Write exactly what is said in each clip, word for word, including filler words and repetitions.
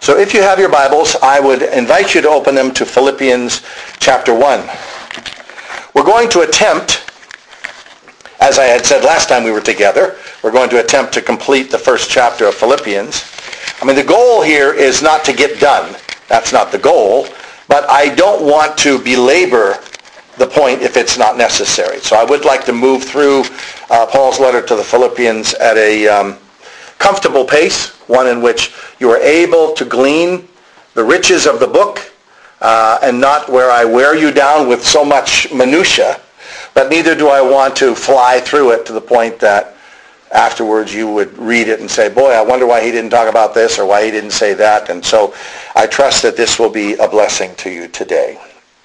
So if you have your Bibles, I would invite you to open them to Philippians chapter one. We're going to attempt, as I had said last time we were together, we're going to attempt to complete the first chapter of Philippians. I mean, the goal here is not to get done. That's not the goal. But I don't want to belabor the point if it's not necessary. So I would like to move through uh, Paul's letter to the Philippians at a um, comfortable pace, one in which you are able to glean the riches of the book, uh, and not where I wear you down with so much minutia, but neither do I want to fly through it to the point that afterwards you would read it and say, boy, I wonder why he didn't talk about this or why he didn't say that. And so I trust that this will be a blessing to you today.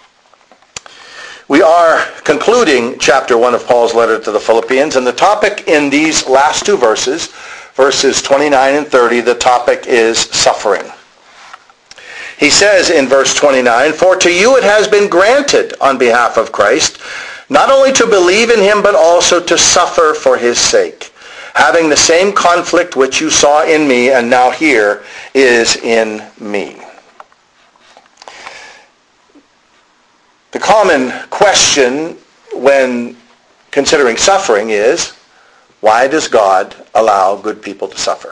We are concluding chapter one of Paul's letter to the Philippians, and the topic in these last two verses, verses twenty-nine and thirty, the topic is suffering. He says in verse twenty-nine, "For to you it has been granted on behalf of Christ, not only to believe in him, but also to suffer for his sake, having the same conflict which you saw in me and now here is in me." The common question when considering suffering is, why does God allow good people to suffer?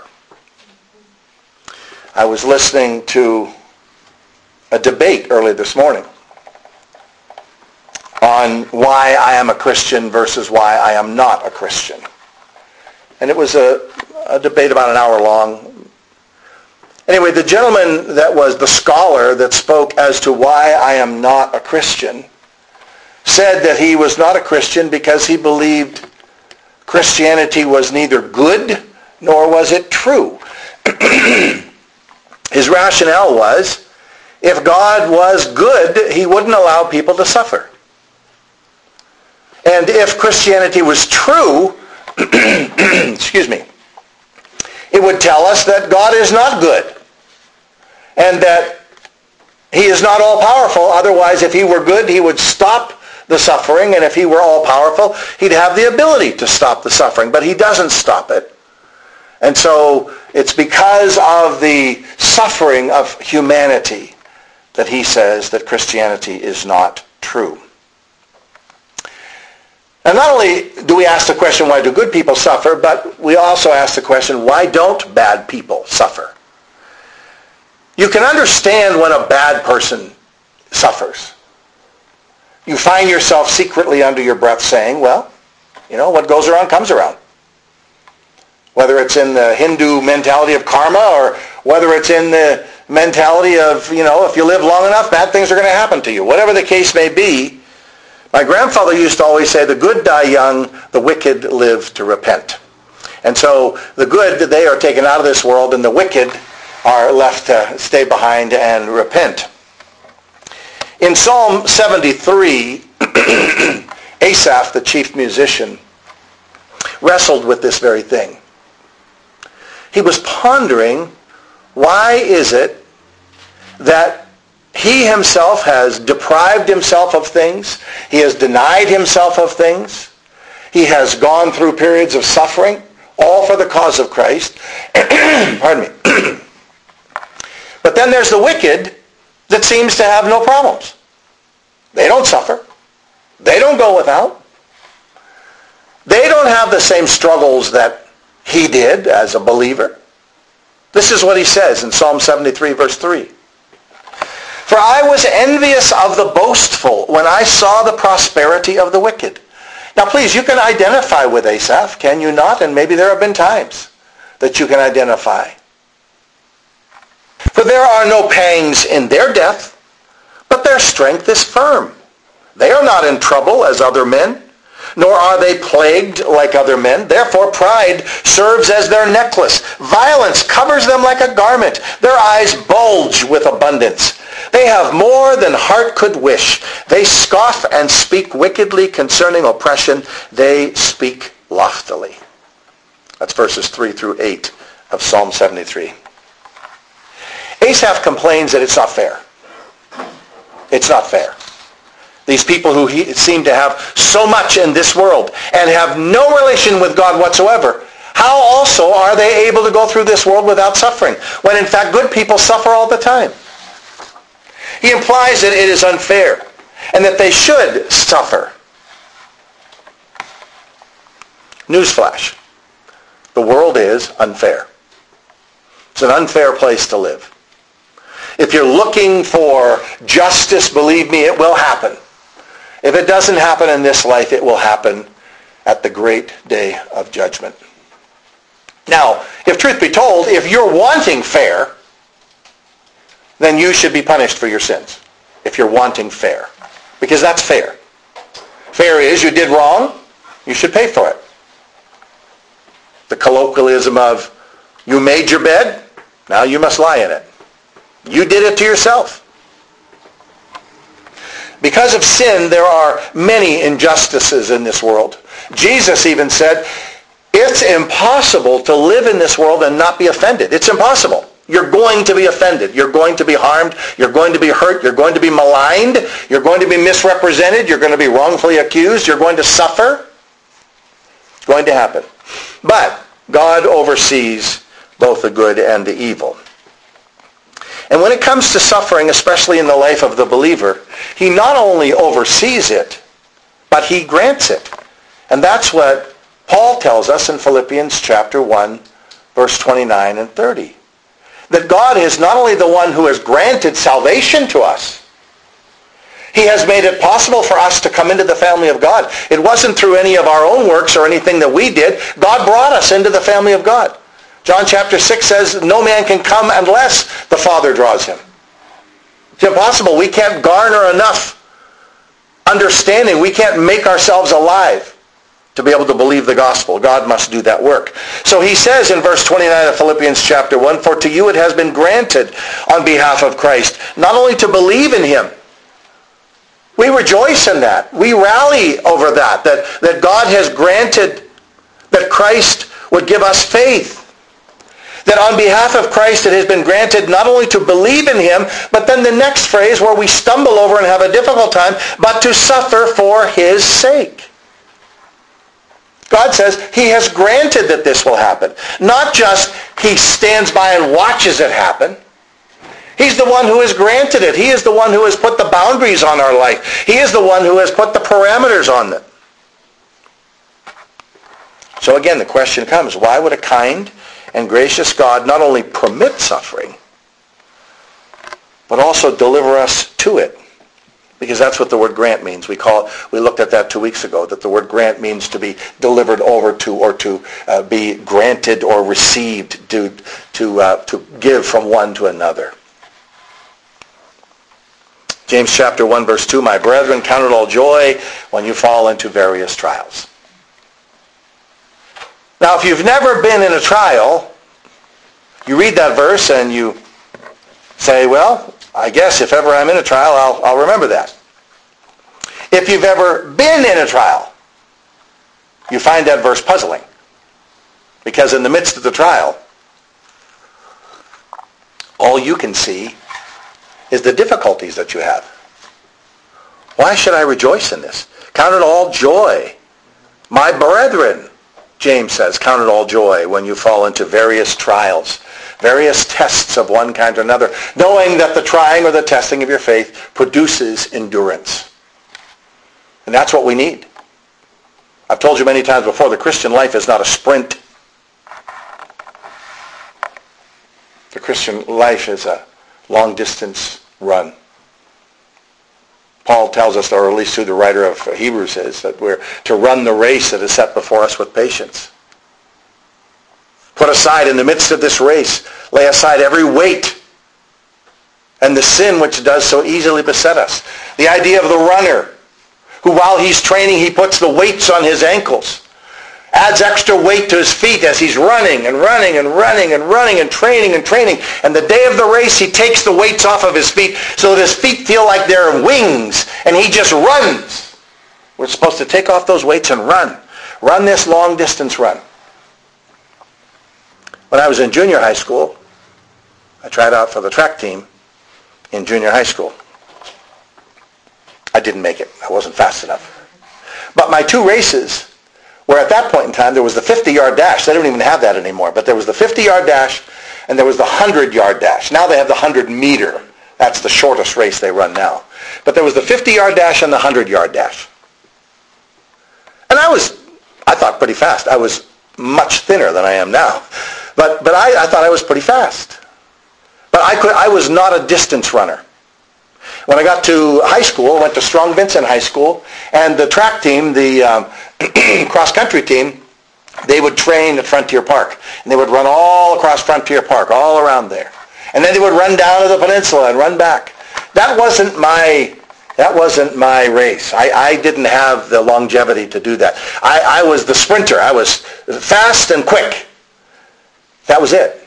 I was listening to a debate early this morning on why I am a Christian versus why I am not a Christian. And it was a, a debate about an hour long. Anyway, the gentleman that was the scholar that spoke as to why I am not a Christian said that he was not a Christian because he believed Christianity was neither good nor was it true. His rationale was, if God was good, he wouldn't allow people to suffer. And if Christianity was true, excuse me, it would tell us that God is not good and that he is not all-powerful. Otherwise, if he were good, he would stop the suffering, and if he were all-powerful, he'd have the ability to stop the suffering, but he doesn't stop it. And so it's because of the suffering of humanity that he says that Christianity is not true. And not only do we ask the question, why do good people suffer, but we also ask the question, why don't bad people suffer? You can understand when a bad person suffers. You find yourself secretly under your breath saying, well, you know, what goes around comes around. Whether it's in the Hindu mentality of karma or whether it's in the mentality of, you know, if you live long enough, bad things are going to happen to you. Whatever the case may be, my grandfather used to always say, the good die young, the wicked live to repent. And so the good, they are taken out of this world, and the wicked are left to stay behind and repent. In Psalm seventy-three, Asaph, the chief musician, wrestled with this very thing. He was pondering, why is it that he himself has deprived himself of things, he has denied himself of things, he has gone through periods of suffering, all for the cause of Christ. Pardon me. But then there's the wicked that seems to have no problems. They don't suffer. They don't go without. They don't have the same struggles that he did as a believer. This is what he says in Psalm seventy-three, verse three. "For I was envious of the boastful when I saw the prosperity of the wicked." Now please, you can identify with Asaph, can you not? And maybe there have been times that you can identify. "For there are no pangs in their death, but their strength is firm. They are not in trouble as other men, nor are they plagued like other men. Therefore pride serves as their necklace. Violence covers them like a garment. Their eyes bulge with abundance. They have more than heart could wish. They scoff and speak wickedly concerning oppression. They speak loftily." That's verses three through eight of Psalm seventy-three. Asaph complains that it's not fair. It's not fair. These people who he, seem to have so much in this world and have no relation with God whatsoever, How also are they able to go through this world without suffering, when in fact good people suffer all the time? He implies that it is unfair and that they should suffer. Newsflash. The world is unfair. It's an unfair place to live. If you're looking for justice, believe me, it will happen. If it doesn't happen in this life, it will happen at the great day of judgment. Now, if truth be told, if you're wanting fair, then you should be punished for your sins. If you're wanting fair. Because that's fair. Fair is you did wrong, you should pay for it. The colloquialism of, you made your bed, now you must lie in it. You did it to yourself. Because of sin, there are many injustices in this world. Jesus even said, it's impossible to live in this world and not be offended. It's impossible. You're going to be offended. You're going to be harmed. You're going to be hurt. You're going to be maligned. You're going to be misrepresented. You're going to be wrongfully accused. You're going to suffer. It's going to happen. But God oversees both the good and the evil. And when it comes to suffering, especially in the life of the believer, he not only oversees it, but he grants it. And that's what Paul tells us in Philippians chapter one, verse twenty-nine and thirty. That God is not only the one who has granted salvation to us, he has made it possible for us to come into the family of God. It wasn't through any of our own works or anything that we did. God brought us into the family of God. John chapter six says, no man can come unless the Father draws him. It's impossible. We can't garner enough understanding. We can't make ourselves alive to be able to believe the gospel. God must do that work. So he says in verse twenty-nine of Philippians chapter one, for to you it has been granted on behalf of Christ, not only to believe in him. We rejoice in that. We rally over that, that, that God has granted that Christ would give us faith. That on behalf of Christ it has been granted not only to believe in him, but then the next phrase where we stumble over and have a difficult time, but to suffer for his sake. God says he has granted that this will happen. Not just he stands by and watches it happen. He's the one who has granted it. He is the one who has put the boundaries on our life. He is the one who has put the parameters on them. So again, the question comes, why would a kind and gracious God not only permit suffering, but also deliver us to it? Because that's what the word grant means. We call it, we looked at that two weeks ago, that the word grant means to be delivered over to, or to uh, be granted or received, to, to, uh, to give from one to another. James chapter one, verse two, my brethren, count it all joy when you fall into various trials. Now, if you've never been in a trial, you read that verse and you say, well, I guess if ever I'm in a trial, I'll, I'll remember that. If you've ever been in a trial, you find that verse puzzling. Because in the midst of the trial, all you can see is the difficulties that you have. Why should I rejoice in this? Count it all joy. My brethren, James says, count it all joy when you fall into various trials, various tests of one kind or another, knowing that the trying or the testing of your faith produces endurance. And that's what we need. I've told you many times before, the Christian life is not a sprint. The Christian life is a long-distance run. Paul tells us, or at least who the writer of Hebrews is, that we're to run the race that is set before us with patience. Put aside in the midst of this race, lay aside every weight and the sin which does so easily beset us. The idea of the runner, who while he's training, he puts the weights on his ankles, adds extra weight to his feet as he's running and running and running and running and training and training. And the day of the race, he takes the weights off of his feet so that his feet feel like they're wings, and he just runs. We're supposed to take off those weights and run. Run this long distance run. When I was in junior high school, I tried out for the track team in junior high school. I didn't make it. I wasn't fast enough. But my two races where at that point in time there was the fifty-yard dash. They don't even have that anymore, but there was the fifty-yard dash and there was the hundred-yard dash. Now they have the hundred-meter. That's the shortest race they run now. But there was the fifty-yard dash and the hundred-yard dash. And I was, I thought pretty fast. I was much thinner than I am now. But but I, I thought I was pretty fast. But I could I was not a distance runner. When I got to high school, I went to Strong Vincent High School, and the track team, the um, cross-country team, they would train at Frontier Park. And they would run all across Frontier Park, all around there. And then they would run down to the peninsula and run back. That wasn't my that wasn't my race. I, I didn't have the longevity to do that. I, I was the sprinter. I was fast and quick. That was it.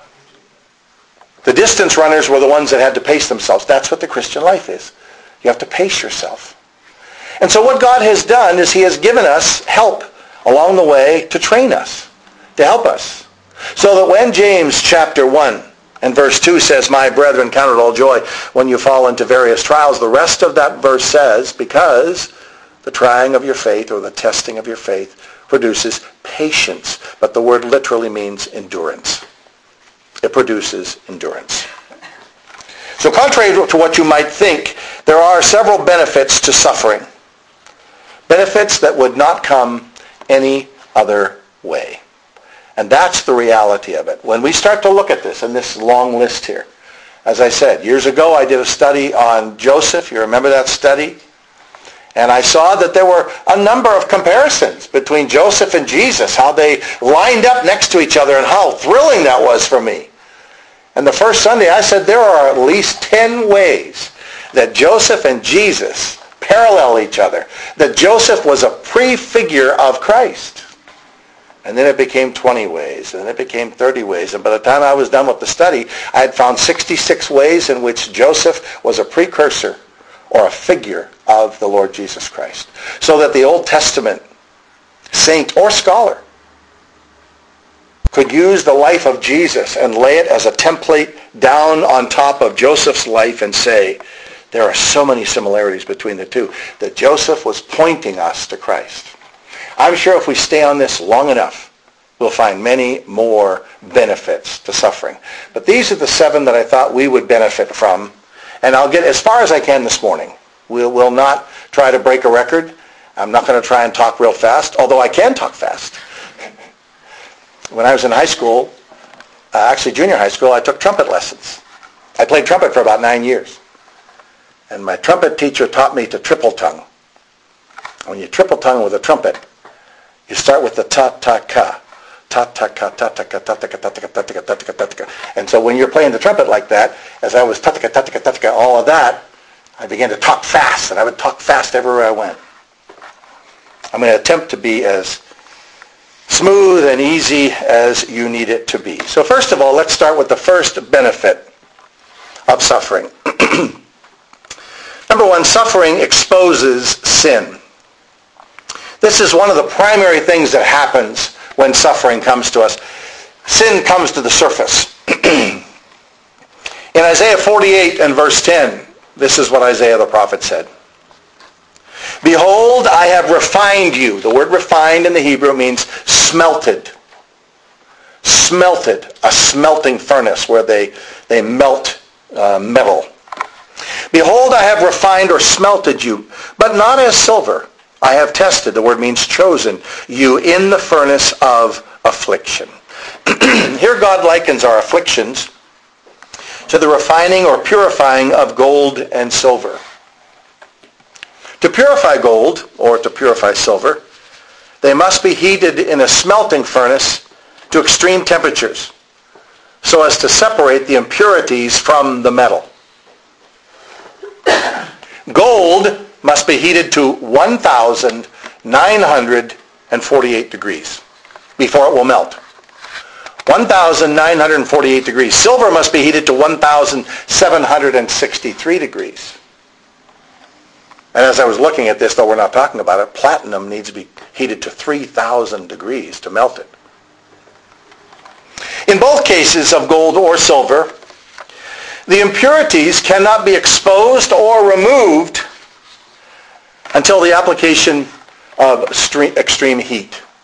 The distance runners were the ones that had to pace themselves. That's what the Christian life is. You have to pace yourself. And so what God has done is he has given us help along the way to train us, to help us. So that when James chapter one and verse two says, "My brethren, count it all joy when you fall into various trials," the rest of that verse says, "Because the trying of your faith," or the testing of your faith, "produces patience." But the word literally means endurance. It produces endurance. So contrary to what you might think, there are several benefits to suffering. Benefits that would not come any other way. And that's the reality of it. When we start to look at this, and this long list here, as I said, years ago I did a study on Joseph. You remember that study? And I saw that there were a number of comparisons between Joseph and Jesus, how they lined up next to each other and how thrilling that was for me. And the first Sunday I said there are at least ten ways that Joseph and Jesus parallel each other, that Joseph was a prefigure of Christ. And then it became twenty ways, and then it became thirty ways. And by the time I was done with the study, I had found sixty-six ways in which Joseph was a precursor or a figure of the Lord Jesus Christ. So that the Old Testament saint or scholar could use the life of Jesus and lay it as a template down on top of Joseph's life and say, there are so many similarities between the two, that Joseph was pointing us to Christ. I'm sure if we stay on this long enough, we'll find many more benefits to suffering. But these are the seven that I thought we would benefit from. And I'll get as far as I can this morning. We'll, we'll not try to break a record. I'm not going to try and talk real fast, although I can talk fast. When I was in high school, uh, actually junior high school, I took trumpet lessons. I played trumpet for about nine years. And my trumpet teacher taught me to triple tongue. When you triple tongue with a trumpet, you start with the ta-ta-ka. Ta-ta-ka, ta-ta-ka, ta-ta-ka, ta-ta-ka, ta-ta-ka, ta-ta-ka, ta-ta-ka. And so when you're playing the trumpet like that, as I was ta-ta-ka, ta-ta-ka, ta-ta-ka, all of that, I began to talk fast, and I would talk fast everywhere I went. I'm going to attempt to be as smooth and easy as you need it to be. So first of all, let's start with the first benefit of suffering. Number one, suffering exposes sin. This is one of the primary things that happens when suffering comes to us. Sin comes to the surface. In Isaiah forty-eight and verse ten, this is what Isaiah the prophet said. "Behold, I have refined you." The word refined in the Hebrew means smelted. Smelted. A smelting furnace where they, they melt uh, metal. "Behold, I have refined or smelted you, but not as silver. I have tested," the word means chosen, "you in the furnace of affliction." Here God likens our afflictions to the refining or purifying of gold and silver. To purify gold, or to purify silver, they must be heated in a smelting furnace to extreme temperatures so as to separate the impurities from the metal. Gold must be heated to one thousand nine hundred forty-eight degrees before it will melt. one thousand nine hundred forty-eight degrees. Silver must be heated to one thousand seven hundred sixty-three degrees. And as I was looking at this, though we're not talking about it, platinum needs to be heated to three thousand degrees to melt it. In both cases of gold or silver, the impurities cannot be exposed or removed until the application of extreme heat.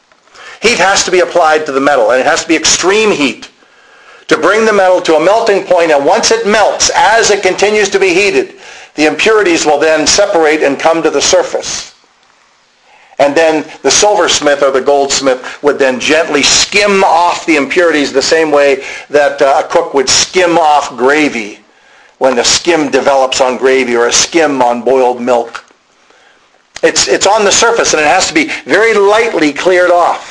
Heat has to be applied to the metal, and it has to be extreme heat to bring the metal to a melting point, and once it melts, as it continues to be heated, the impurities will then separate and come to the surface. And then the silversmith or the goldsmith would then gently skim off the impurities the same way that uh, a cook would skim off gravy when the skim develops on gravy or a skim on boiled milk. It's, it's on the surface, and it has to be very lightly cleared off.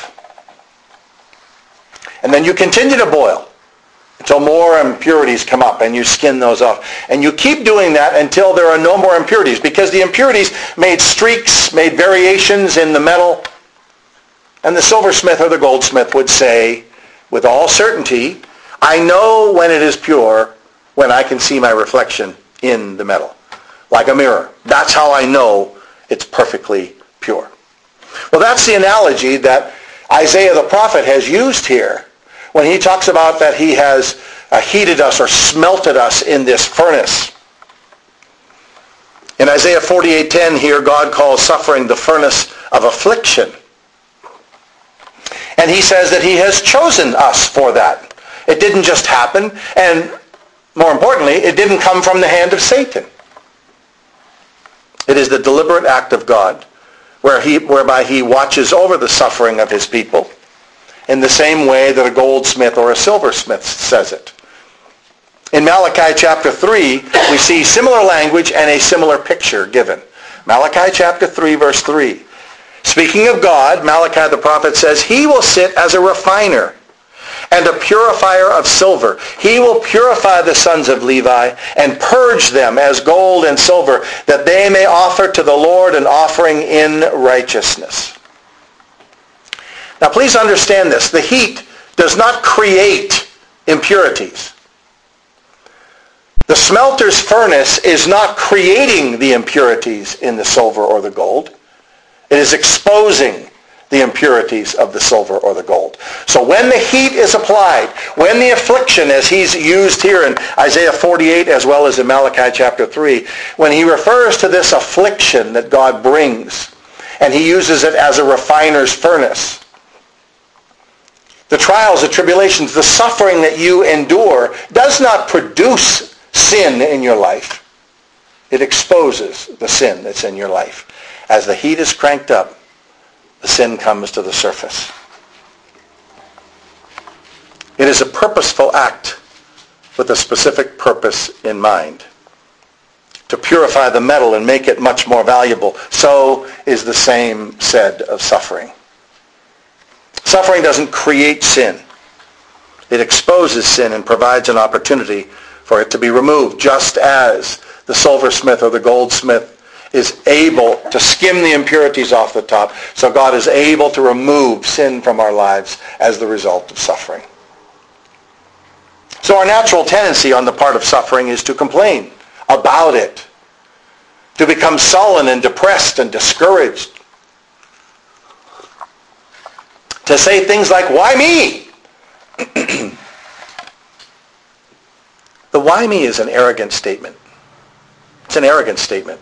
And then you continue to boil until more impurities come up, and you skin those off. And you keep doing that until there are no more impurities, because the impurities made streaks, made variations in the metal. And the silversmith or the goldsmith would say, with all certainty, I know when it is pure when I can see my reflection in the metal, like a mirror. That's how I know it's perfectly pure. Well, that's the analogy that Isaiah the prophet has used here when he talks about that he has uh, heated us or smelted us in this furnace. In Isaiah forty-eight ten here, God calls suffering the furnace of affliction. And he says that he has chosen us for that. It didn't just happen, and more importantly, it didn't come from the hand of Satan. It is the deliberate act of God where he, whereby he watches over the suffering of his people in the same way that a goldsmith or a silversmith says it. In Malachi chapter three, we see similar language and a similar picture given. Malachi chapter three, verse three. Speaking of God, Malachi the prophet says, he will sit as a refiner and a purifier of silver. He will purify the sons of Levi and purge them as gold and silver, that they may offer to the Lord an offering in righteousness. Now please understand this. The heat does not create impurities. The smelter's furnace is not creating the impurities in the silver or the gold. It is exposing the impurities of the silver or the gold. So when the heat is applied, when the affliction, as he's used here in Isaiah forty-eight as well as in Malachi chapter three, when he refers to this affliction that God brings, and he uses it as a refiner's furnace, the trials, the tribulations, the suffering that you endure does not produce sin in your life. It exposes the sin that's in your life. As the heat is cranked up, the sin comes to the surface. It is a purposeful act with a specific purpose in mind. To purify the metal and make it much more valuable. So is the same said of suffering. Suffering doesn't create sin. It exposes sin and provides an opportunity for it to be removed, just as the silversmith or the goldsmith is able to skim the impurities off the top. So God is able to remove sin from our lives as the result of suffering. So our natural tendency on the part of suffering is to complain about it, to become sullen and depressed and discouraged, to say things like, why me? The why me is an arrogant statement. It's an arrogant statement.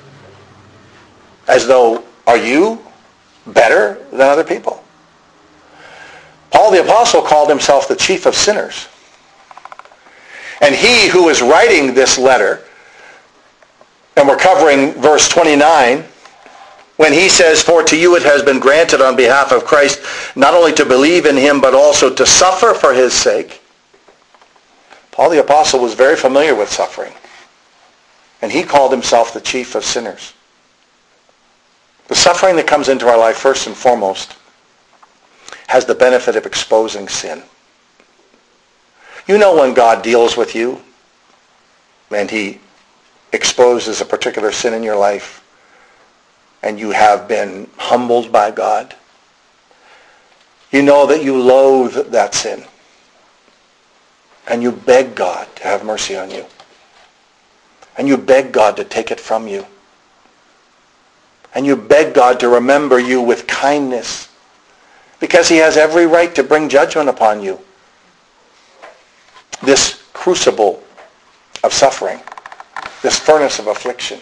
As though, are you better than other people? Paul the Apostle called himself the chief of sinners. And he who is writing this letter, and we're covering verse twenty-nine, when he says, for to you it has been granted on behalf of Christ not only to believe in him, but also to suffer for his sake. Paul the Apostle was very familiar with suffering. And he called himself the chief of sinners. The suffering that comes into our life, first and foremost, has the benefit of exposing sin. You know when God deals with you and he exposes a particular sin in your life and you have been humbled by God, you know that you loathe that sin and you beg God to have mercy on you. And you beg God to take it from you. And you beg God to remember you with kindness, because he has every right to bring judgment upon you. This crucible of suffering, this furnace of affliction,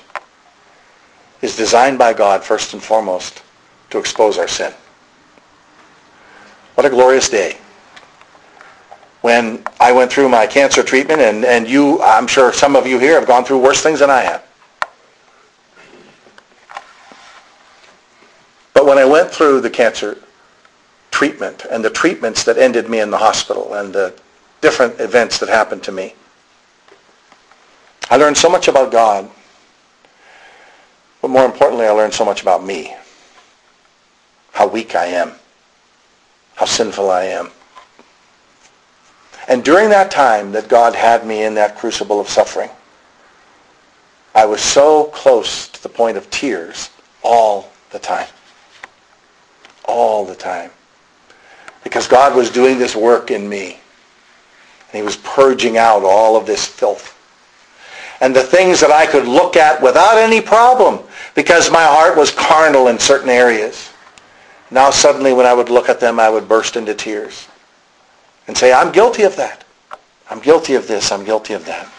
is designed by God first and foremost to expose our sin. What a glorious day. When I went through my cancer treatment, and, and you, I'm sure some of you here have gone through worse things than I have. But when I went through the cancer treatment and the treatments that ended me in the hospital and the different events that happened to me, I learned so much about God. But more importantly, I learned so much about me. How weak I am. How sinful I am. And during that time that God had me in that crucible of suffering, I was so close to the point of tears all the time. All the time. Because God was doing this work in me. And he was purging out all of this filth. And the things that I could look at without any problem, because my heart was carnal in certain areas. Now suddenly when I would look at them, I would burst into tears and say, I'm guilty of that. I'm guilty of this. I'm guilty of that.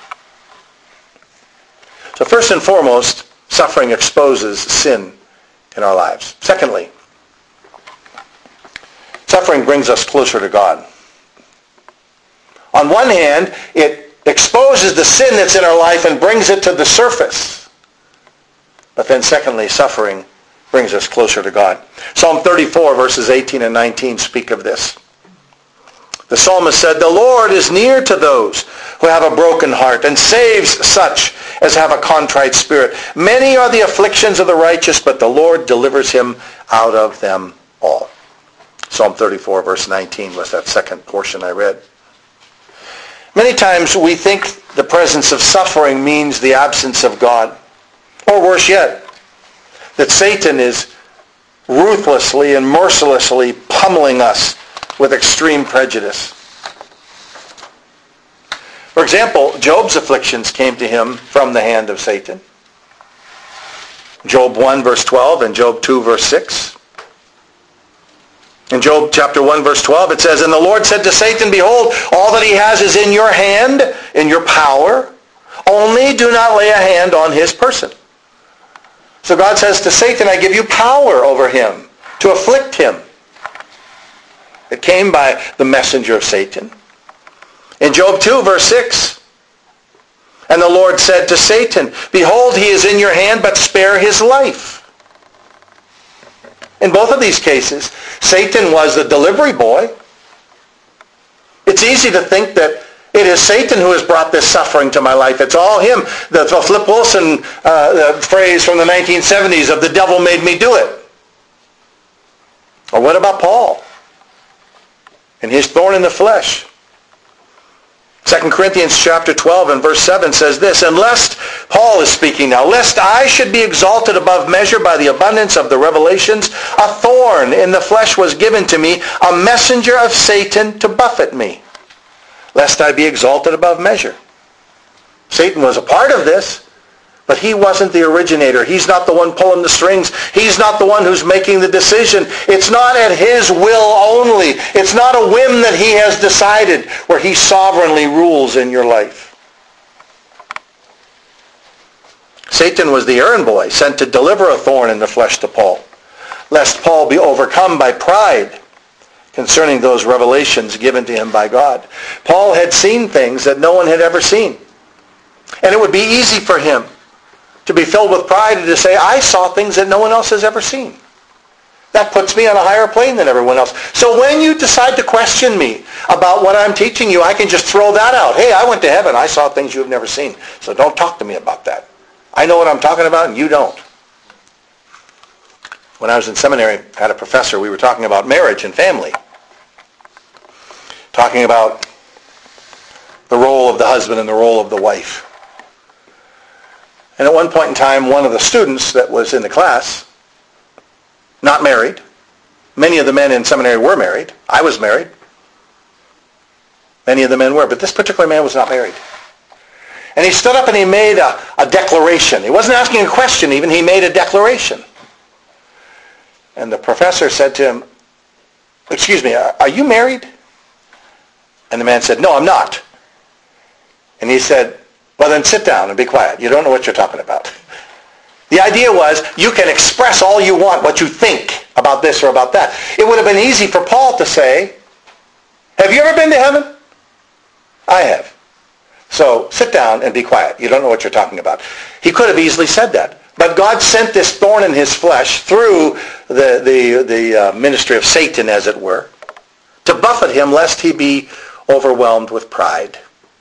So first and foremost, suffering exposes sin in our lives. Secondly, suffering brings us closer to God. On one hand, it exposes the sin that's in our life and brings it to the surface. But then secondly, suffering brings us closer to God. Psalm thirty-four, verses eighteen and nineteen speak of this. The psalmist said, the Lord is near to those who have a broken heart and saves such as have a contrite spirit. Many are the afflictions of the righteous, but the Lord delivers him out of them all. Psalm thirty-four, verse nineteen was that second portion I read. Many times we think the presence of suffering means the absence of God. Or worse yet, that Satan is ruthlessly and mercilessly pummeling us with extreme prejudice. For example, Job's afflictions came to him from the hand of Satan. Job one, verse twelve, and Job two, verse six. In Job chapter one, verse twelve, it says, and the Lord said to Satan, behold, all that he has is in your hand, in your power. Only do not lay a hand on his person. So God says to Satan, I give you power over him to afflict him. It came by the messenger of Satan. In Job two, verse six, and the Lord said to Satan, behold, he is in your hand, but spare his life. In both of these cases, Satan was the delivery boy. It's easy to think that it is Satan who has brought this suffering to my life. It's all him. The, the Flip Wilson uh, the phrase from the nineteen seventies of the devil made me do it. Or what about Paul and his thorn in the flesh? Second Corinthians chapter twelve and verse seven says this, and lest, Paul is speaking now, lest I should be exalted above measure by the abundance of the revelations, a thorn in the flesh was given to me, a messenger of Satan to buffet me, lest I be exalted above measure. Satan was a part of this, but he wasn't the originator. He's not the one pulling the strings. He's not the one who's making the decision. It's not at his will only. It's not a whim that he has decided where he sovereignly rules in your life. Satan was the errand boy sent to deliver a thorn in the flesh to Paul, lest Paul be overcome by pride concerning those revelations given to him by God. Paul had seen things that no one had ever seen. And it would be easy for him to be filled with pride and to say, I saw things that no one else has ever seen. That puts me on a higher plane than everyone else. So when you decide to question me about what I'm teaching you, I can just throw that out. Hey, I went to heaven. I saw things you have never seen. So don't talk to me about that. I know what I'm talking about and you don't. When I was in seminary, I had a professor. We were talking about marriage and family. Talking about the role of the husband and the role of the wife. And at one point in time, one of the students that was in the class, not married, many of the men in seminary were married. I was married. Many of the men were, but this particular man was not married. And he stood up and he made a, a declaration. He wasn't asking a question even, he made a declaration. And the professor said to him, excuse me, are, are you married? And the man said, no, I'm not. And he said, well, then sit down and be quiet. You don't know what you're talking about. The idea was, you can express all you want, what you think. about this or about that. It would have been easy for Paul to say, have you ever been to heaven? I have. So sit down and be quiet. You don't know what you're talking about. He could have easily said that. But God sent this thorn in his flesh through the, the, the uh, ministry of Satan, as it were, to buffet him lest he be overwhelmed with pride.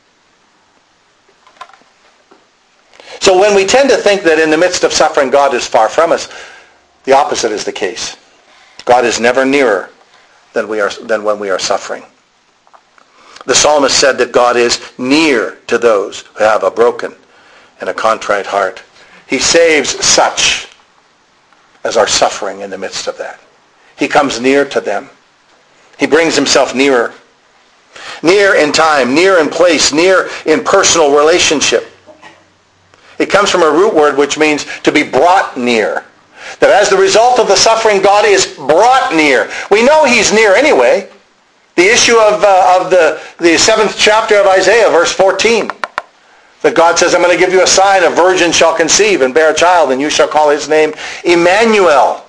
So when we tend to think that in the midst of suffering God is far from us, the opposite is the case. God is never nearer than we are than when we are suffering. The psalmist said that God is near to those who have a broken and a contrite heart. He saves such as are suffering in the midst of that. He comes near to them. He brings himself nearer. Near in time, near in place, near in personal relationship. It comes from a root word which means to be brought near. That as the result of the suffering, God is brought near. We know he's near anyway. The issue of, uh, of the, the seventh chapter of Isaiah, verse fourteen. That God says, I'm going to give you a sign, a virgin shall conceive and bear a child, and you shall call his name Emmanuel.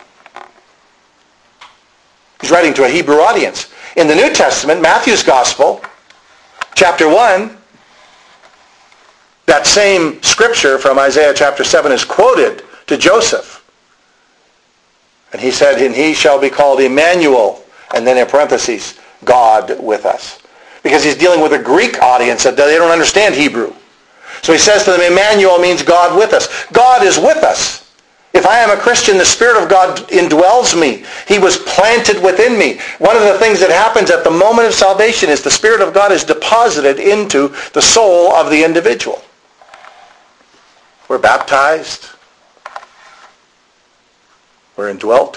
He's writing to a Hebrew audience. In the New Testament, Matthew's Gospel, chapter one, that same scripture from Isaiah chapter seven is quoted to Joseph. And he said, and he shall be called Emmanuel, and then in parentheses, God with us. Because he's dealing with a Greek audience that they don't understand Hebrew. So he says to them, Emmanuel means God with us. God is with us. If I am a Christian, the Spirit of God indwells me. He was planted within me. One of the things that happens at the moment of salvation is the Spirit of God is deposited into the soul of the individual. We're baptized. We're indwelt.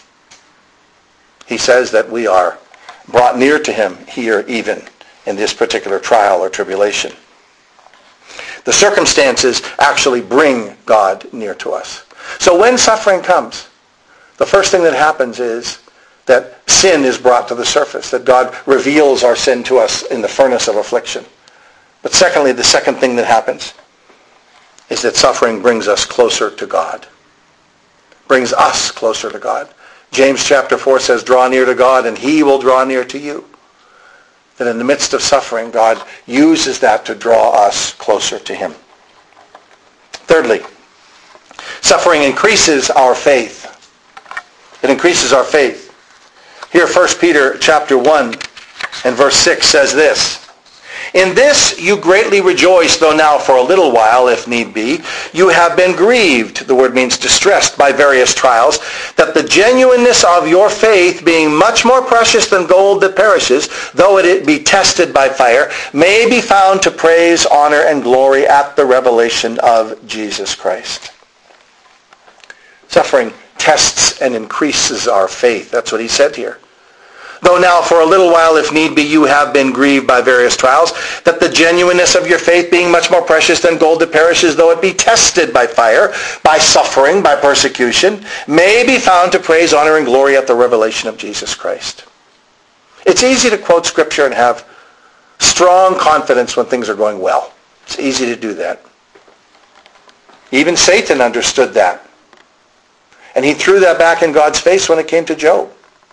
He says that we are brought near to him here even in this particular trial or tribulation. The circumstances actually bring God near to us. So when suffering comes, the first thing that happens is that sin is brought to the surface, that God reveals our sin to us in the furnace of affliction. But secondly, the second thing that happens is that suffering brings us closer to God. Brings us closer to God. James chapter four says, draw near to God and he will draw near to you. That in the midst of suffering, God uses that to draw us closer to him. Thirdly, suffering increases our faith. It increases our faith. Here, First Peter chapter one and verse six says this, in this you greatly rejoice, though now for a little while, if need be, you have been grieved, the word means distressed, by various trials, that the genuineness of your faith, being much more precious than gold that perishes, though it be tested by fire, may be found to praise, honor, and glory at the revelation of Jesus Christ. Suffering tests and increases our faith. That's what he said here. Though now for a little while, if need be, you have been grieved by various trials, that the genuineness of your faith, being much more precious than gold that perishes, though it be tested by fire, by suffering, by persecution, may be found to praise, honor, and glory at the revelation of Jesus Christ. It's easy to quote Scripture and have strong confidence when things are going well. It's easy to do that. Even Satan understood that. And he threw that back in God's face when it came to Job.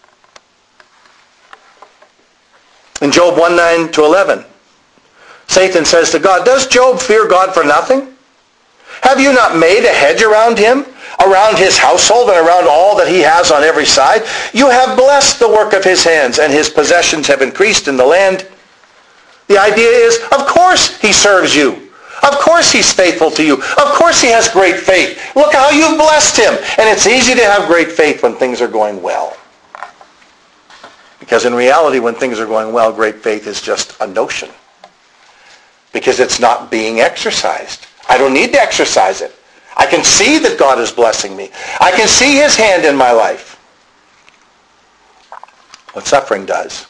In Job one, nine to eleven, Satan says to God, does Job fear God for nothing? Have you not made a hedge around him, around his household, and around all that he has on every side? You have blessed the work of his hands, and his possessions have increased in the land. The idea is, of course he serves you. Of course he's faithful to you. Of course he has great faith. Look how you've blessed him. And it's easy to have great faith when things are going well. Because in reality, when things are going well, great faith is just a notion. Because it's not being exercised. I don't need to exercise it. I can see that God is blessing me. I can see his hand in my life. What suffering does,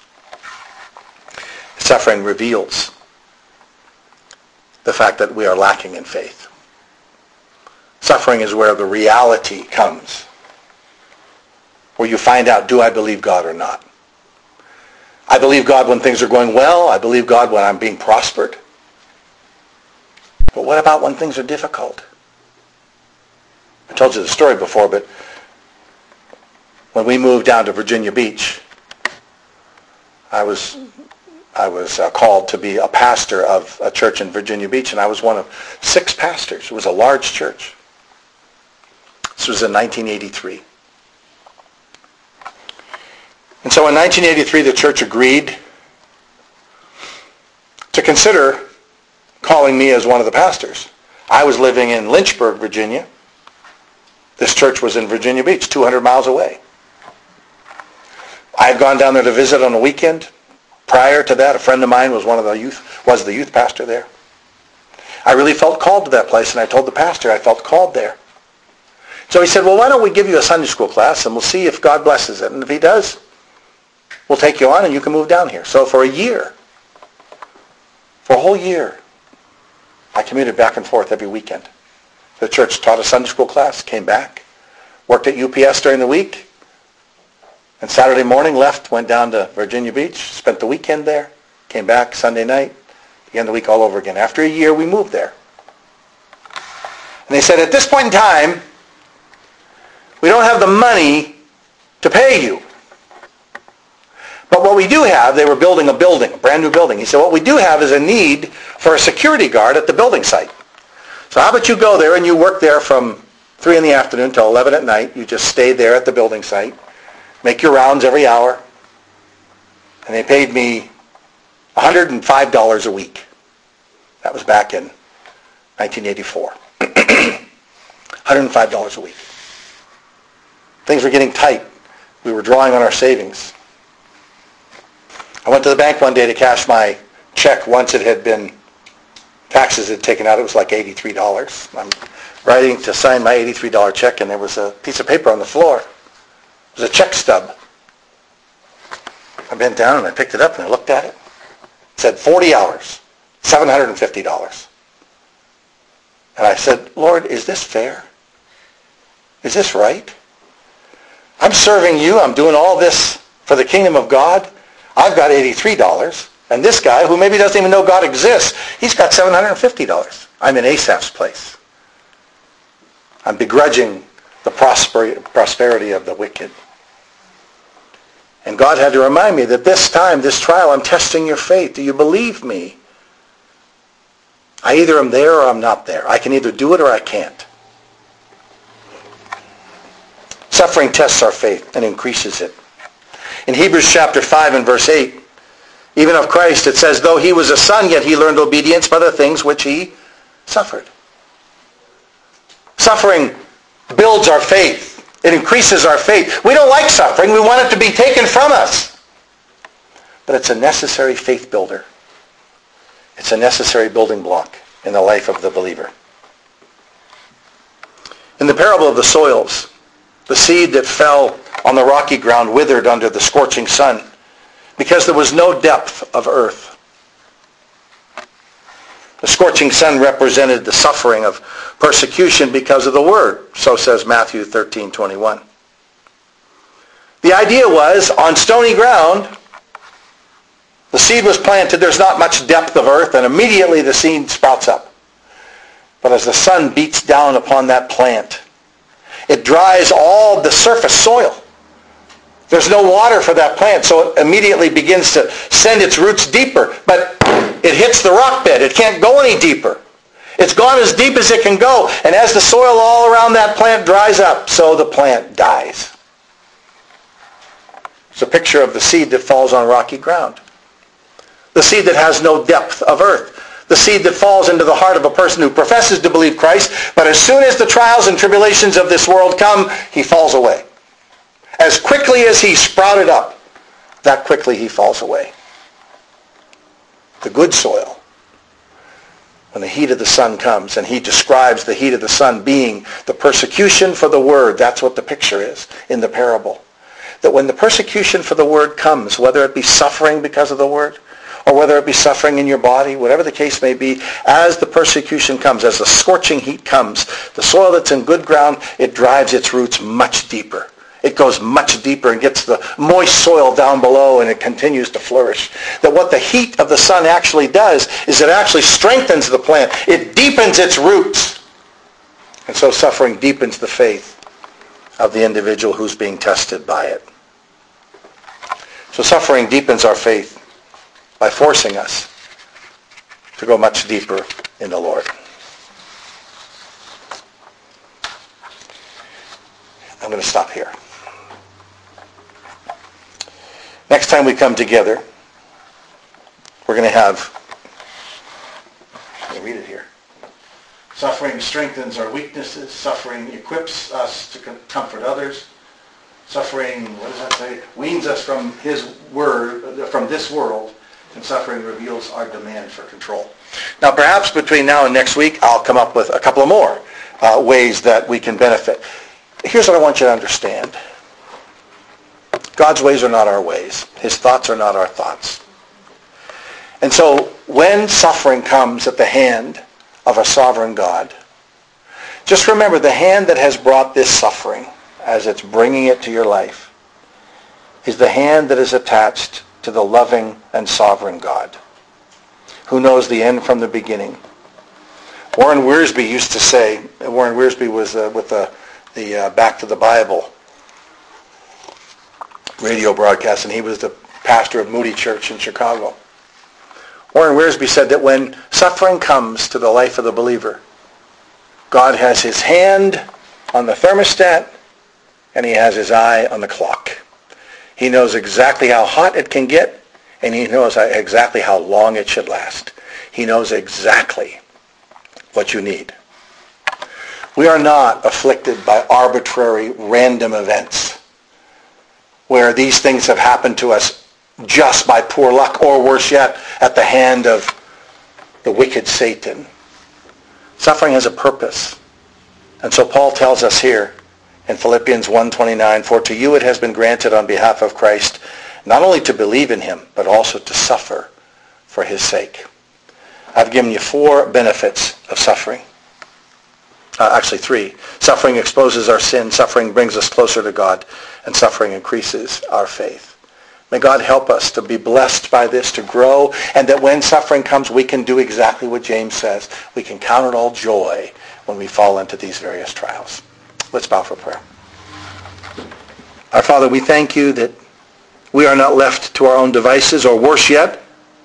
suffering reveals the fact that we are lacking in faith. Suffering is where the reality comes. Where you find out, do I believe God or not? I believe God when things are going well. I believe God when I'm being prospered. But what about when things are difficult? I told you the story before, but when we moved down to Virginia Beach, I was I was uh, called to be a pastor of a church in Virginia Beach, and I was one of six pastors. It was a large church. This was in nineteen eighty-three. And so in nineteen eighty-three, the church agreed to consider calling me as one of the pastors. I was living in Lynchburg, Virginia. This church was in Virginia Beach, two hundred miles away. I had gone down there to visit on a weekend. Prior to that, a friend of mine was one of the youth was the youth pastor there. I really felt called to that place, and I told the pastor I felt called there. So he said, well, why don't we give you a Sunday school class, and we'll see if God blesses it. And if he does, we'll take you on, and you can move down here. So for a year, for a whole year, I commuted back and forth every weekend. The church taught a Sunday school class, came back, worked at U P S during the week, and Saturday morning left, went down to Virginia Beach, spent the weekend there, came back Sunday night, began the week all over again. After a year, we moved there. And they said, at this point in time, we don't have the money to pay you. But what we do have, they were building a building, a brand new building. He said, what we do have is a need for a security guard at the building site. So how about you go there and you work there from three in the afternoon till eleven at night. You just stay there at the building site, make your rounds every hour. And they paid me one hundred five dollars a week. That was back in nineteen eighty-four. one hundred five dollars a week. Things were getting tight. We were drawing on our savings. I went to the bank one day to cash my check once it had been, taxes had taken out. It was like eighty-three dollars. I'm writing to sign my eighty-three dollars check, and there was a piece of paper on the floor. It was a check stub. I bent down and I picked it up and I looked at it. It said forty hours, seven hundred fifty dollars. And I said, Lord, is this fair? Is this right? I'm serving you. I'm doing all this for the kingdom of God. I've got eighty-three dollars. And this guy, who maybe doesn't even know God exists, he's got seven hundred fifty dollars. I'm in Asaph's place. I'm begrudging the prosperity of the wicked. And God had to remind me that this time, this trial, I'm testing your faith. Do you believe me? I either am there or I'm not there. I can either do it or I can't. Suffering tests our faith and increases it. In Hebrews chapter five and verse eight, even of Christ, it says, though he was a son, yet he learned obedience by the things which he suffered. Suffering builds our faith. It increases our faith. We don't like suffering. We want it to be taken from us. But it's a necessary faith builder. It's a necessary building block in the life of the believer. In the parable of the soils, the seed that fell on the rocky ground withered under the scorching sun because there was no depth of earth. The scorching sun represented the suffering of persecution because of the word. So says Matthew thirteen twenty-one. The idea was, on stony ground, the seed was planted, there's not much depth of earth, and immediately the seed sprouts up. But as the sun beats down upon that plant, it dries all the surface soil. There's no water for that plant, so it immediately begins to send its roots deeper. But it hits the rock bed. It can't go any deeper. It's gone as deep as it can go. And as the soil all around that plant dries up, so the plant dies. It's a picture of the seed that falls on rocky ground. The seed that has no depth of earth. The seed that falls into the heart of a person who professes to believe Christ, but as soon as the trials and tribulations of this world come, he falls away. As quickly as he sprouted up, that quickly he falls away. The good soil, when the heat of the sun comes, and he describes the heat of the sun being the persecution for the word, that's what the picture is in the parable. That when the persecution for the word comes, whether it be suffering because of the word, or whether it be suffering in your body, whatever the case may be, as the persecution comes, as the scorching heat comes, the soil that's in good ground, it drives its roots much deeper. It goes much deeper and gets the moist soil down below, and it continues to flourish. That what the heat of the sun actually does is it actually strengthens the plant. It deepens its roots. And so suffering deepens the faith of the individual who's being tested by it. So suffering deepens our faith by forcing us to go much deeper in the Lord. I'm going to stop here. Next time we come together, we're going to have, let me read it here. Suffering strengthens our weaknesses. Suffering equips us to comfort others. Suffering, what does that say? Weans us from his word, from this world. And suffering reveals our demand for control. Now, perhaps between now and next week, I'll come up with a couple of more uh, ways that we can benefit. Here's what I want you to understand. God's ways are not our ways. His thoughts are not our thoughts. And so when suffering comes at the hand of a sovereign God, just remember the hand that has brought this suffering as it's bringing it to your life is the hand that is attached to the loving and sovereign God who knows the end from the beginning. Warren Wiersbe used to say, Warren Wiersbe was uh, with the, the uh, Back to the Bible radio broadcast, and he was the pastor of Moody Church in Chicago. Warren Wiersbe said that when suffering comes to the life of the believer, God has his hand on the thermostat and he has his eye on the clock. He knows exactly how hot it can get, and he knows exactly how long it should last. He knows exactly what you need. We are not afflicted by arbitrary, random events where these things have happened to us just by poor luck, or worse yet, at the hand of the wicked Satan. Suffering has a purpose. And so Paul tells us here in Philippians one twenty-nine, for to you it has been granted on behalf of Christ not only to believe in him, but also to suffer for his sake. I've given you four benefits of suffering. Uh, actually three. Suffering exposes our sin. Suffering brings us closer to God. And suffering increases our faith. May God help us to be blessed by this, to grow, and that when suffering comes, we can do exactly what James says. We can count it all joy when we fall into these various trials. Let's bow for prayer. Our Father, we thank you that we are not left to our own devices, or worse yet,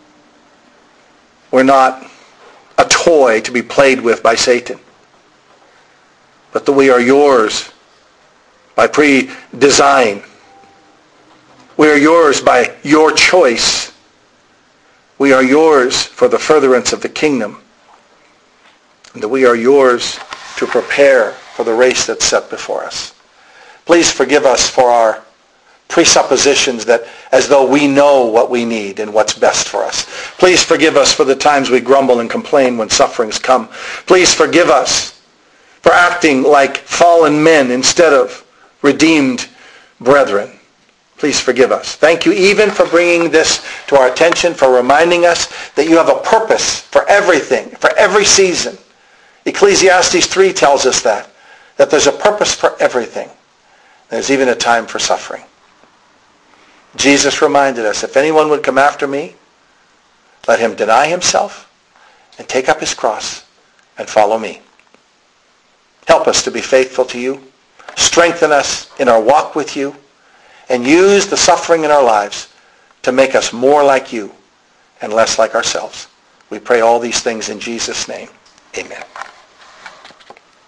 we're not a toy to be played with by Satan, but that we are yours by pre-design. We are yours by your choice. We are yours for the furtherance of the kingdom. And that we are yours to prepare for the race that's set before us. Please forgive us for our presuppositions that as though we know what we need and what's best for us. Please forgive us for the times we grumble and complain when sufferings come. Please forgive us for acting like fallen men instead of redeemed brethren. Please forgive us. Thank you even for bringing this to our attention, for reminding us that you have a purpose for everything, for every season. Ecclesiastes three tells us that, that there's a purpose for everything. There's even a time for suffering. Jesus reminded us, if anyone would come after me, let him deny himself and take up his cross and follow me. Help us to be faithful to you. Strengthen us in our walk with you. And use the suffering in our lives to make us more like you and less like ourselves. We pray all these things in Jesus' name. Amen.